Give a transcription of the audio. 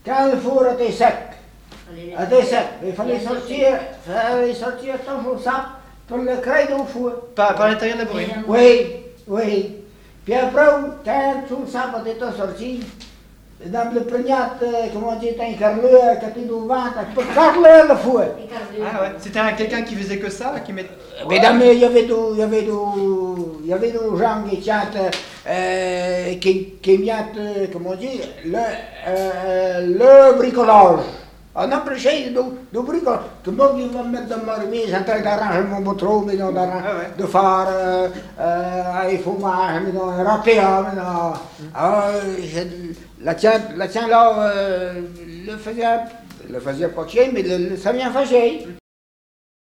quand le four était sec, il fallait sortir toujours ça pour le créer au four. Par l'intérieur de la bourrine. Oui. Puis après, quand tout ça était sorti, dans le pregnat, comment dire, un carreleur qui était devant, pour carreler le four. Ah ouais, c'était quelqu'un qui faisait que ça, qui met... Mesdames, il y avait des gens qui mettent, comment dire, le bricolage. On empêchait de bricolage. Tout le monde va me mettre dans ma remise en train d'arranger mon bouton, de faire un fromage, un râpé, la tienne là, le faisait pas chier, mais ça vient fâcher.